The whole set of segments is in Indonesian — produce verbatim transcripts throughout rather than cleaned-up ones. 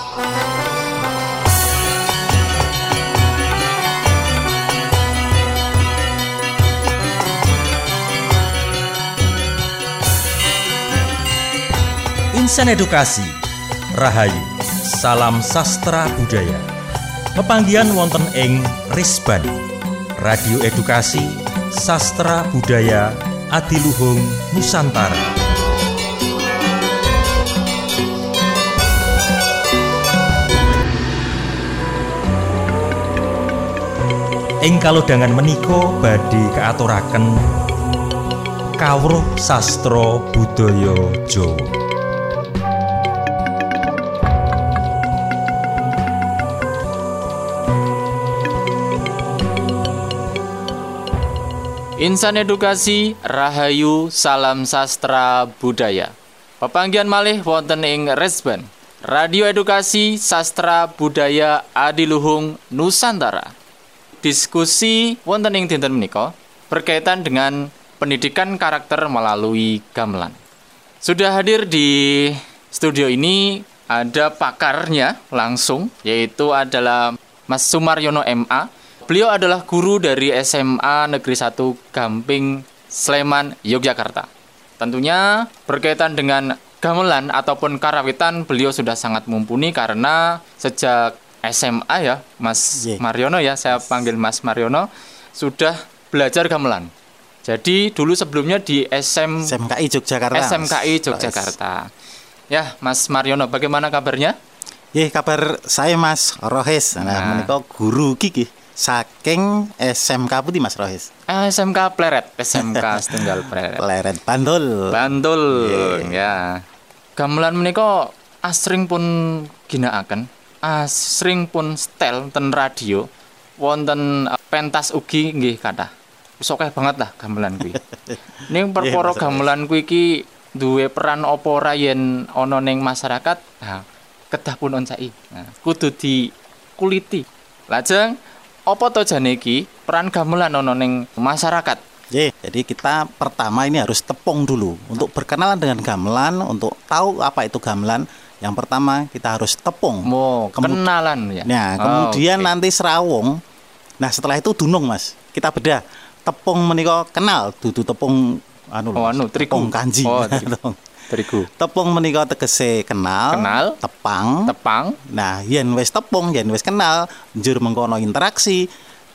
Insan Edukasi Rahayu Salam Sastra Budaya pepanggihan wonten ing Risban Radio Edukasi Sastra Budaya Adiluhung Nusantara. Ing kalodhangan menika badhe kaaturaken kawruh sastra budaya Jawa. Insan Edukasi Rahayu Salam Sastra Budaya pepanggihan malih wonten ing Resban Radio Edukasi Sastra Budaya Adiluhung Nusantara. Diskusi wonten ing dinten menika berkaitan dengan pendidikan karakter melalui gamelan. Sudah hadir di studio ini ada pakarnya langsung, yaitu adalah Mas Sumaryono M A. Beliau adalah guru dari S M A Negeri satu Gamping, Sleman, Yogyakarta. Tentunya berkaitan dengan gamelan ataupun karawitan beliau sudah sangat mumpuni karena sejak S M A ya, Mas yeah. Maryono ya, saya panggil Mas Maryono, sudah belajar gamelan. Jadi dulu sebelumnya di S M... S M K I Yogyakarta. S M K I Yogyakarta. Ya, Mas Maryono, bagaimana kabarnya? Ya, kabar saya Mas Rohes. Nah, nah. menika guru gigi. Saking S M K putih Mas Rohis. S M K Pleret, S M K Setunggal Pleret. Pleret Bantul. Bantul. Yeah. Ya. Gamelan menika asring pun ginakaken, asring pun setel ten radio, wonten pentas ugi nggih kathah. Wis akeh banget lah gamelan kuwi. Ning perkara gamelan kuwi iki duwe peran apa ora yen ana ning masyarakat? Nah, kedah pun on saiki. Nah, kudu dikuliti. Lajeng apa to jane iki peran gamelan ana ning masyarakat? Yeah, jadi kita pertama ini harus tepung dulu untuk berkenalan dengan gamelan, untuk tahu apa itu gamelan. Yang pertama kita harus tepung. Oh, Kemud- kenalan ya. Nah, kemudian oh, okay. nanti serawung. Nah, setelah itu dunung, Mas. Kita bedah. Tepung menika kenal, dudu tepung anu, oh, anu tepung kanji. Oh, terigu. Terigu. Tepung menika tegese kenal, kenal, tepang, tepang. Nah, yen wis tepung, yen wis kenal, njur mengkono interaksi,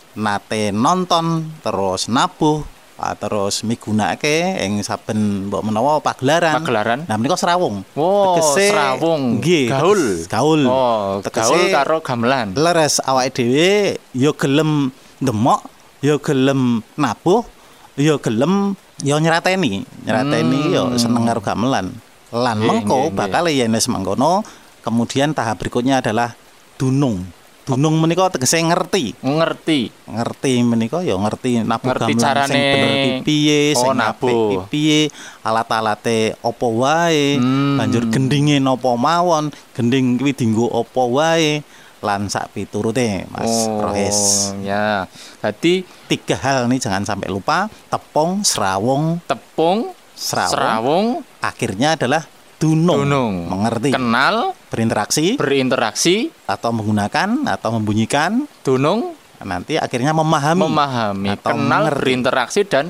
nate nonton, terus nabuh, terus migunake ing saben mbok menawa pagelaran. Pagelaran. Nah, menika serawung. Oh, tegese serawung. Nggih, gaul. Gaul. Oh, tegese gaul karo gamelan. Leres awake dhewe ya gelem ndemok, ya gelem nabuh, ya gelem yo nyrateni, nyrateni hmm. yo seneng karo gamelan. Lan mengko bakal yen wis mangkono, kemudian tahap berikutnya adalah dunung. Dunung menika tegese ngerti. Ngerti. Ngerti menika yo ngerti nabuh ngerti gamelan sing bener iki piye, sing apik iki piye, alat-alate apa wae, hmm. banjur gendinge napa mawon, gending kuwi dienggo apa wae. Lan sak piturute Mas oh, Rohes. Ya. Jadi tiga hal nih jangan sampai lupa, tepung, serawung, tepung, serawung, serawung akhirnya adalah dunung. Dunung. Mengerti. Kenal, berinteraksi, berinteraksi atau menggunakan atau membunyikan. Dunung, nanti akhirnya memahami. Memahami, kenal, mengerti. Berinteraksi dan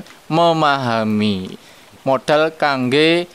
memahami. Modal kangge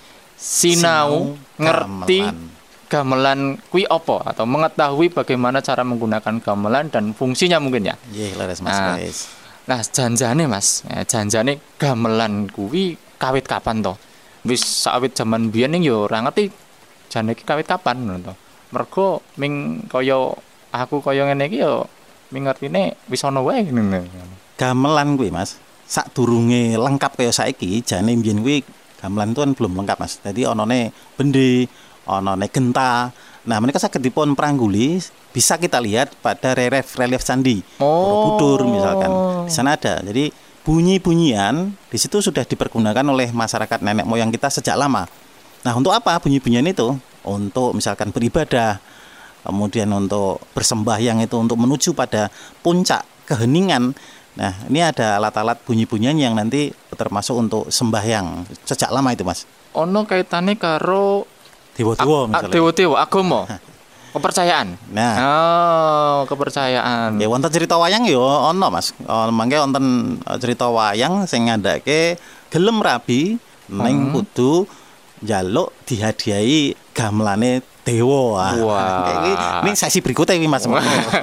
sinau, sinau ngerti gamelan. Gamelan kui opo atau mengetahui bagaimana cara menggunakan gamelan dan fungsinya mungkin ya. Iya, leres Mas. Nah, nah janjane Mas, ya, janjane gamelan kui kawit kapan to? Wis sawit jaman biyen ning yo ora ngerti jane iki kawit kapan ngono to. Mergo ming kaya aku kaya ngene iki yo ming ngertine wis ana wae ngene. Gamelan kuwi Mas, sadurunge lengkap kaya saiki, jane biyen kuwi gamelan itu kan belum lengkap Mas. Jadi onone bende onone genta. Nah, mereka saged dipun prangguli, bisa kita lihat pada relief relief candi oh. Borobudur misalkan. Di sana ada. Jadi bunyi-bunyian di situ sudah dipergunakan oleh masyarakat nenek moyang kita sejak lama. Nah, untuk apa bunyi-bunyian itu? Untuk misalkan beribadah, kemudian untuk bersembahyang itu untuk menuju pada puncak keheningan. Nah, ini ada alat-alat bunyi-bunyian yang nanti termasuk untuk sembahyang sejak lama itu, Mas. Ono kaitane karo dewa-dewa misalnya. Dewa-dewa agama. Kepercayaan. Nah, Oh, kepercayaan. ya wonten cerita wayang ya ono Mas. Oh, mangke wonten eh, cerita wayang sing ngandhake gelem rabi ning kudu njaluk dihadiahi gamelane dewa. Wah. Iki ini sesi berikutnya iki Mas.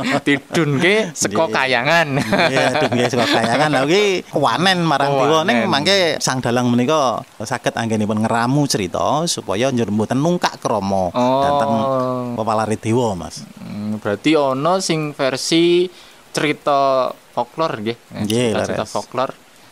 Tidunke seko kayangan. Iya, dene saka kayangan lha iki wanen marang Oh, dewa ning wanen. mangke sang dalang menika saged anggenipun ngeramu cerita supaya njur mboten nungkak krama Oh. dhateng pepalare dewa Mas. Hmm, berarti ono sing versi cerita folklore nggih. Nggih, Cerita leres. folklore.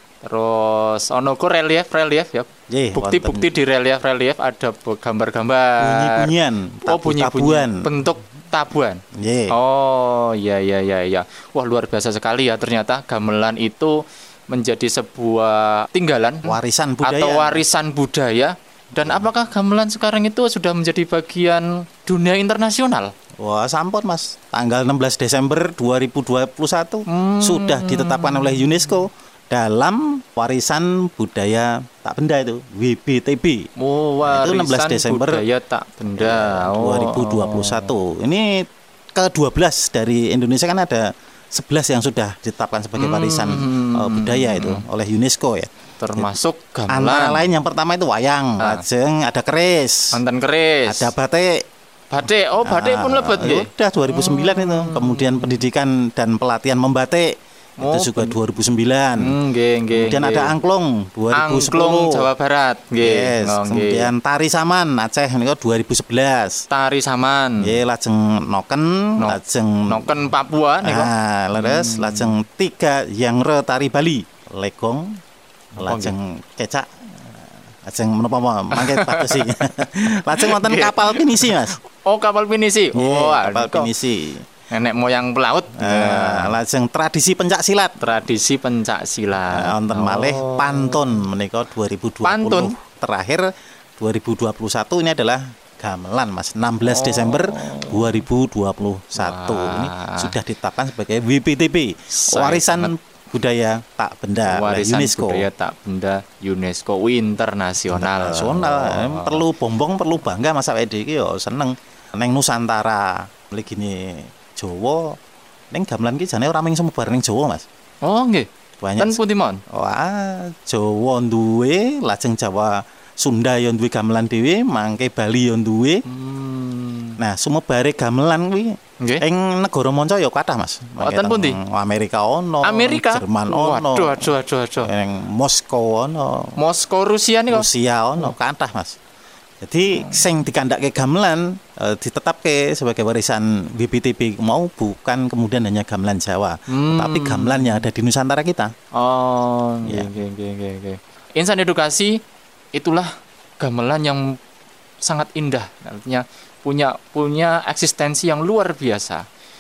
Terus ono ku relief relief ya. Nggih, Bukti-bukti di relief relief ada be- gambar-gambar. Bunyi-bunyian, Oh, tabu- bunyi-bunyian. tabuan. Bentuk tabuan. Nggih. Oh, iya iya iya iya. Wah, luar biasa sekali ya ternyata gamelan itu menjadi sebuah tinggalan Warisan budaya. atau warisan budaya. Dan apakah gamelan sekarang itu sudah menjadi bagian dunia internasional? Wah, sampun Mas. Tanggal enam belas Desember dua ribu dua puluh satu sudah ditetapkan oleh UNESCO dalam warisan budaya tak benda itu W B T B. Oh, Itu enam belas warisan Desember budaya tak benda. Oh. dua ribu dua puluh satu. Ini ke dua belas dari Indonesia kan ada sebelas yang sudah ditetapkan sebagai warisan eh, budaya itu oleh UNESCO ya. Termasuk Antara gamelan. lain yang pertama itu wayang, Ah. lajeng ada keris, Mantan keris. ada batik. batik. Oh, batik pun Ah, lebet nggih. udah dua ribu sembilan itu. Kemudian pendidikan dan pelatihan membatik Oh, itu juga dua ribu sembilan. Hmm, nggih nggih. Kemudian nggih. ada angklung dua ribu sepuluh. Angklung Jawa Barat nggih. Yes. Oh, nggih. Kemudian tari saman Aceh niku dua ribu sebelas. tari saman. Nggih, lajeng noken, No- lajeng Noken Papua niku. ah, leres, lajeng tiga yang re tari Bali, legong, lajeng kecak, lajeng menapa mangke patusi. Lajeng wonten Nggih. kapal pinisi Mas. Oh, kapal pinisi. Nggih, Oh, kapal kok pinisi. nenek moyang pelaut. Ah, lajeng tradisi pencak silat. Tradisi pencak silat. Ah, wonten malih pantun menika dua ribu dua puluh. Pantun? Terakhir dua ribu dua puluh satu ini adalah gamelan Mas. enam belas Desember dua ribu dua puluh satu. Ini Wah. sudah ditetapkan sebagai W B T B, Sangat- warisan budaya tak benda oleh Warisan UNESCO. budaya tak benda UNESCO internasional. Nasional. Eh, Oh. Perlu bombong, perlu bangga Mas awake dhewe iki yo seneng neng Nusantara. Mligi gini Jawa ning gamelan iki jane ora mung sumebar ning Jawa Mas. Oh, nggih. Banyak Ten pundi mon? Wah, Jawa duwe, lajeng Jawa Sunda yo duwe gamelan dhewe, mangke Bali yo duwe. Hmm. Nah, sumebare gamelan kuwi Nggih. ing negara manca yo kathah Mas. Mangke Wonten teng pundi? Amerika ono, Amerika. Jerman ono. Waduh, aduh, aduh, aduh. Ing Moskow ono, Moskow Rusia nih kok. Rusia ono, kathah Mas. Jadi sing dikandake gamelan eh, ditetapke sebagai warisan W B T B mau bukan kemudian hanya gamelan Jawa, Hmm. tapi gamelan yang ada di Nusantara kita. Oh, Ya. nggih, nggih, nggih, nggih, nggih. Insan edukasi itulah gamelan yang sangat indah, artinya punya punya eksistensi yang luar biasa.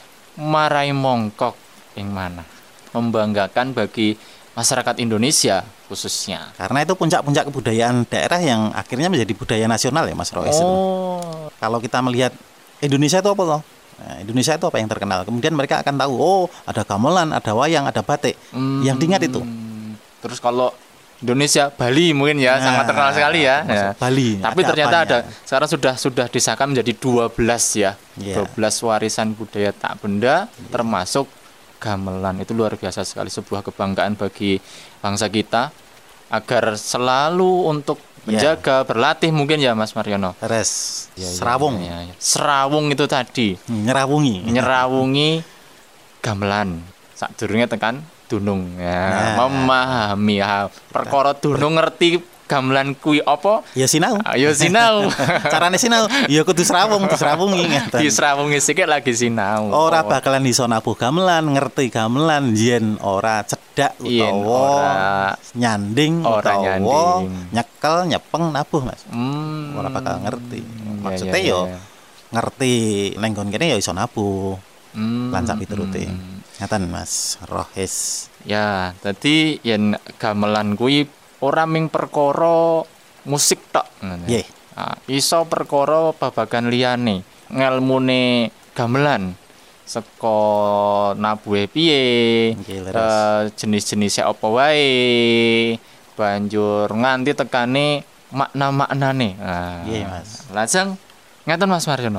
Marai mongkok yang mana membanggakan bagi masyarakat Indonesia khususnya. Karena itu puncak-puncak kebudayaan daerah yang akhirnya menjadi budaya nasional ya Mas Rois. itu. Oh, Kalau kita melihat Indonesia itu apa loh? Nah, Indonesia itu apa yang terkenal? Kemudian mereka akan tahu, oh ada gamelan, ada wayang, ada batik. hmm. Yang diingat itu. Terus kalau Indonesia, Bali mungkin ya, Nah, sangat terkenal sekali ya. masuk Ya. Bali. Tapi ternyata apanya? ada sekarang sudah sudah disahkan menjadi dua belas ya. Iya. dua belas warisan budaya tak benda termasuk gamelan. Itu luar biasa sekali, sebuah kebanggaan bagi bangsa kita agar selalu untuk Iya. menjaga, berlatih mungkin ya Mas Mariono. Res, Ya, ya, serawung, ya, ya. Serawung itu tadi Hmm, nyerawungi. nyerawungi gamelan. Sadurunge tekan dunung ya, Nah. memahami ya, perkara dunung ngerti gamelan kuwi apa? Ya sinau. Ayo sinau. Carane sinau, ya kudu serawung, diserawungi ngeten. Disrawungi sikit lagi sinau. Ora bakalan iso nabuh gamelan, ngerti gamelan yen ora cedak Yen utawa ora- nyanding ora utawa nyanding. nyekel nyepeng nabuh Mas. Hmm. Ora bakal ngerti. Ya, Maksudnya ya, yo ya. ngerti ning nggon kene ya iso nabuh. Hmm. Lan sak piturute. Hmm. Ngaten Mas Rohis. Ya, dadi yen gamelan kuwi ora ming perkara musik tok ngono. Nggih. Ah, iso perkara babagan liyane, ngelmune gamelan saka nabuhe piye, Nggih, leres. eh, jenis-jenisnya apa wae, banjur nganti tekane makna-maknane. Nah, Nggih, Mas. lajeng ngeten Mas Marjono.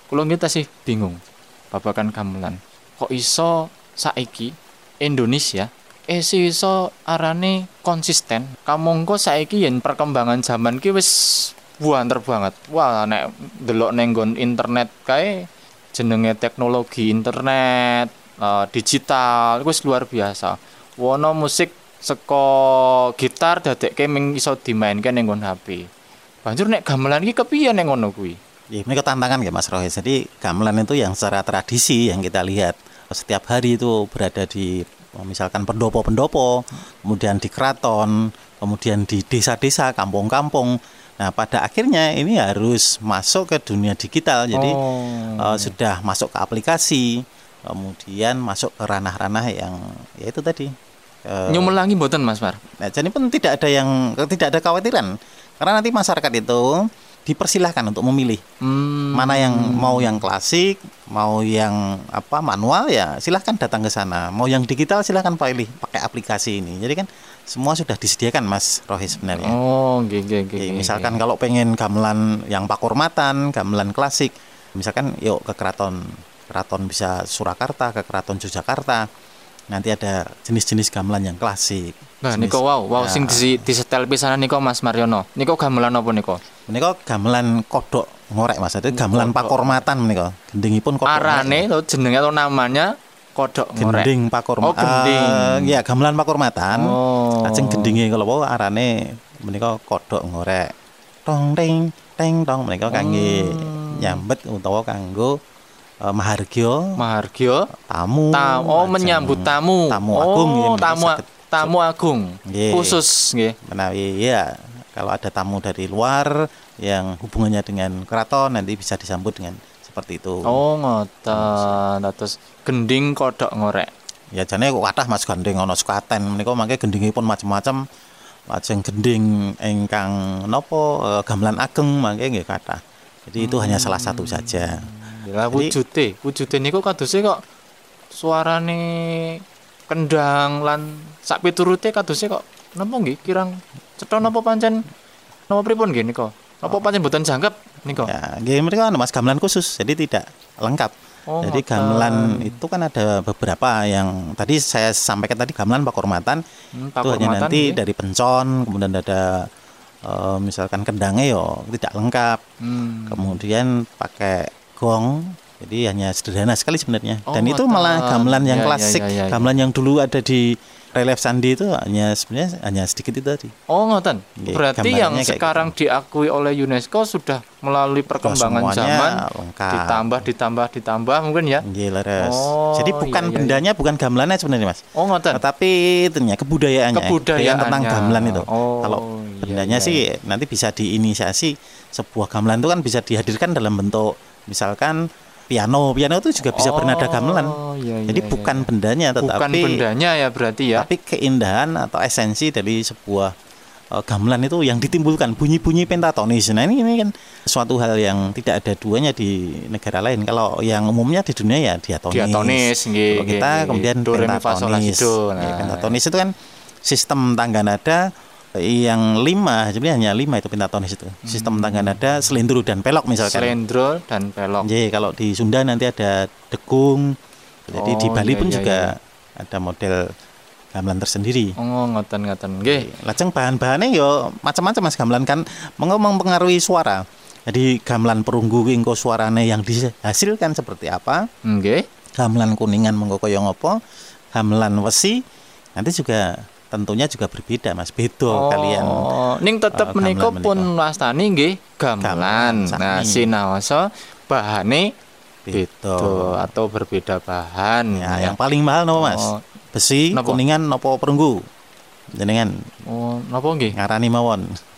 Kula kita sih bingung babakan gamelan. Kok iso saiki Indonesia eh si iso arane konsisten. Kamangka saiki yen perkembangan zaman ki wis buanter banget. Wah nek delok ning nggon internet kae jenenge teknologi internet, uh, digital wis luar biasa. Wono musik saka gitar dadekke ming iso dimainke ning nggon H P. Banjur nek gamelan iki kepiye ning ngono kuwi? Ya, ini tantangan ya Mas Rohis. Jadi gamelan itu yang secara tradisi yang kita lihat setiap hari itu berada di misalkan pendopo-pendopo, kemudian di keraton, kemudian di desa-desa, kampung-kampung. Nah, pada akhirnya ini harus masuk ke dunia digital. Jadi oh. uh, sudah masuk ke aplikasi, kemudian masuk ke ranah-ranah yang ya itu tadi. Uh, Nyumelangi mboten Mas Mar. Nah, jadi pun tidak ada yang tidak ada kekhawatiran. Karena nanti masyarakat itu dipersilahkan untuk memilih hmm. mana yang mau yang klasik, mau yang apa manual ya silahkan datang ke sana. Mau yang digital silahkan pilih pakai aplikasi ini. Jadi kan semua sudah disediakan Mas Rohis sebenarnya. Oh, nggih nggih. Misalkan kalau pengen gamelan yang pakurmatan, gamelan klasik, misalkan yuk ke keraton, keraton bisa Surakarta, ke keraton Yogyakarta. Nanti ada jenis-jenis gamelan yang klasik. Nah, niko wow, wow, ya. Sing di disetel pisanan niko Mas Mariono. Niko gamelan apa niko? Niko gamelan kodok ngorek Mas. Itu gamelan pakurmatan niko. Gendingipun kodok. Arane to jenenge atau namanya kodok ngorek. Gending pakurmatan. Oh, gending. Uh, ya, gamelan pakurmatan. Oh. Lajeng gendinge kalau wae arane menika kodok ngorek. Tong teng teng tong menika kangge oh. nyambet utawa kanggo Uh, mahargya, mahargya, tamu, tamu, oh menyambut tamu, tamu oh, agung, ya, tamu, tamu agung, yeah. khusus, nggih. Menawi ya, kalau ada tamu dari luar yang hubungannya dengan keraton nanti bisa disambut dengan seperti itu. Oh ngoten, terus gending kodok ngorek. Ya jane kok kathah Mas gending ana sekaten menika mangke gendingipun macam-macam. Lajeng gending ingkang napa uh, gamelan ageng mangke nggih kathah. Jadi itu hmm. hanya salah satu saja. Lah wujude, wujude niku kadose kok suarane kendang lan sak piturute kadose kok napa nggih kirang cetha napa pancen napa pripun nggih nika? Napa pancen mboten jangkep nika? Ya, nggih menika Mas gamelan khusus jadi tidak lengkap. Oh, jadi gamelan itu kan ada beberapa yang tadi saya sampaikan tadi gamelan pakurmatan hmm, itu hanya nanti ya? Dari pencon, kemudian ada uh, misalkan kendangnya yo tidak lengkap. Hmm. Kemudian pakai gong, jadi hanya sederhana sekali sebenarnya. Oh, dan itu malah gamelan yang ya, klasik, ya, ya, ya, gamelan yang dulu ada di relief sandi itu hanya sebenarnya hanya sedikit itu tadi. Oh ngoten. Berarti yang sekarang gitu. Diakui oleh UNESCO sudah melalui perkembangan oh, zaman lengkap. ditambah ditambah ditambah mungkin ya. Leres. Oh, jadi bukan iya, iya. bendanya bukan gamelannya sebenarnya Mas. Oh ngoten. Tetapi itunya kebudayaannya. Kebudayaannya tentang gamelan itu. Oh, kalau bendanya iya, iya. sih nanti bisa diinisiasi sebuah gamelan itu kan bisa dihadirkan dalam bentuk misalkan piano, piano itu juga bisa oh, bernada gamelan. Iya, iya, Jadi bukan iya. bendanya, tetapi bukan bendanya ya berarti ya. Tapi keindahan atau esensi dari sebuah uh, gamelan itu yang ditimbulkan bunyi-bunyi pentatonis. Nah ini, ini kan suatu hal yang tidak ada duanya di negara lain. Kalau yang umumnya di dunia ya diatonis. Diatonis, nge, Kalau kita nge, kemudian nge, pentatonis. Nah. Ya, pentatonis itu kan sistem tangga nada yang lima, sebenarnya hanya lima itu pentatonis itu. Sistem tangga nada selendro dan pelok misalkan. Selendro dan pelok. Jadi kalau di Sunda nanti ada degung. Jadi oh, di Bali iya, pun iya, juga iya. ada model gamelan tersendiri. Oh, ngoten-ngoten. Nggih. Lajeng bahan-bahannya yo macam-macam Mas gamelan kan mempengaruhi suara. Jadi gamelan perunggu engko suarane yang dihasilkan seperti apa? Nggih. Gamelan kuningan mengko kaya ngopo? Gamelan wesi nanti juga tentunya juga berbeda Mas, beda oh, kalian. Ning tetep uh, menika pun wastani nggih gamelan. Nah, sinaosa bahane beda atau berbeda bahan. Ya, ya. Yang paling mahal napa Mas? Oh, besi, napa? Kuningan napa perunggu? Jenengan. Oh, napa nggih? Ngarani mawon.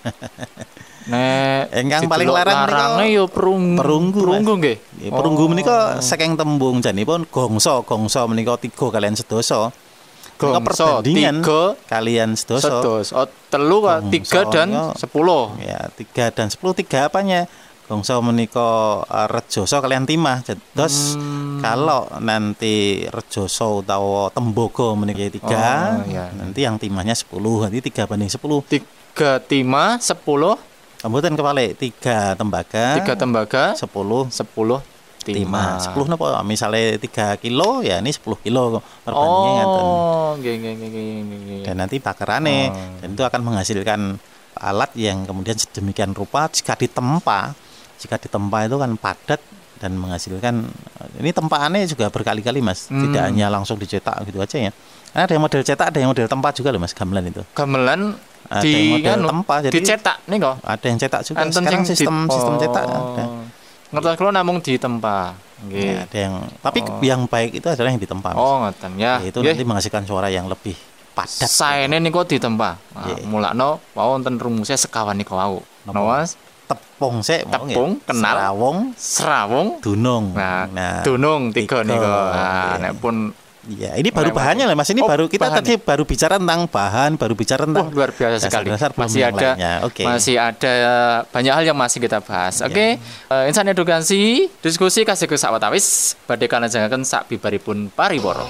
Nek ingkang paling larang menika yo perunggu. Perunggu, perunggu nggih. Nggih, perunggu oh. menika saking tembung janipun gongso, gongso menika tiga kalian sedasa. Gongso tiga kalian sedoso oh, telu tiga dan sepuluh ya tiga dan sepuluh tiga apanya gongso menika uh, rejoso kalian timah terus hmm. kalau nanti rejoso utawa tembogo menika tiga oh, iya. Nanti yang timahnya sepuluh nanti tiga banding sepuluh tiga timah sepuluh kemudian kebalik tiga tembaga tiga tembaga sepuluh sepuluh timah. sepuluh napa misalnya tiga kilo ya ini sepuluh kilo perbandingannya ngaten. Oh, nggih nggih nggih nggih. Dan nanti takerane Oh. dan itu akan menghasilkan alat yang kemudian sedemikian rupa jika ditempa, jika ditempa itu kan padat dan menghasilkan ini tempaannya juga berkali-kali Mas, Hmm. tidak hanya langsung dicetak gitu aja ya. Karena ada yang model cetak, ada yang model tempa juga loh Mas, gamelan itu. Gamelan Ada di yang model anu, tempa, jadi- dicetak nih kok. Ada yang cetak juga. Enten Sekarang sing sistem di- sistem oh. cetak ada. Ngertos kula namung ditempa. Nggih. Ya, ada yang tapi Oh. yang baik itu adalah yang ditempa Mas. Oh, ngoten ya. Ya, itu Nggih. nanti menghasilkan suara yang lebih padat. Saene niku ditempa. Nah, Nggih. mulakno wau wonten rumusnya sekawan niku wau. Napa? Nawas Tepung sik mau Tepung, nggih. kenal. Serawung, serawung. dunung. Nah, dunung tiga tiga. niku. Nah, Oke. nek pun Ya, ini baru Lewat. bahannya lah Mas. Ini Oh, baru kita bahannya. tadi baru bicara tentang bahan, baru bicara wah, tentang luar biasa sekali. dasar-dasar, belum Masih yang ada lainnya. Oke. masih ada banyak hal yang masih kita bahas. Oke. Eh, Insan edukasi, diskusi kasih ke sawatawis badhe kalajengaken sak bibaripun paribara.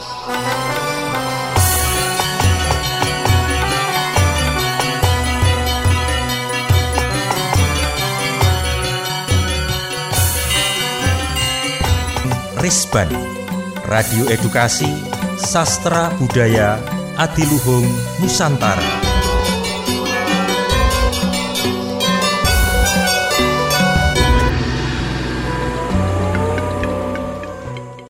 Risban, Radio Edukasi, Sastra Budaya Adiluhung Nusantara.